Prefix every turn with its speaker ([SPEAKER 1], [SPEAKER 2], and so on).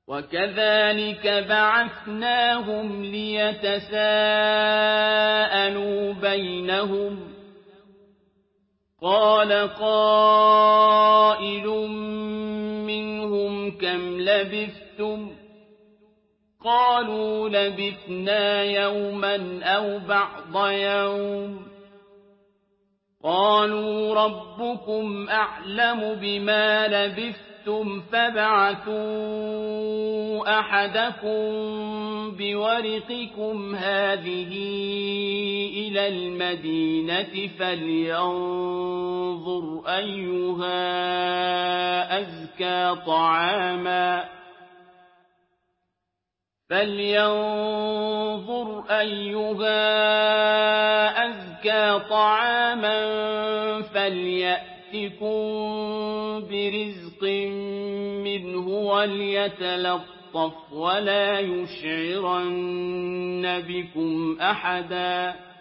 [SPEAKER 1] وكذلك بعثناهم ليتساءلوا بينهم قال قائل منهم كم لبثتم قالوا لبثنا يوما أو بعض يوم قالوا ربكم أعلم بما لبثتم فابعثوا أحدكم بورقكم هذه إلى المدينة فلينظر أيها أزكى طعاما فليأتكم برزق منه وليتلطف ولا يشعرن بكم أحدا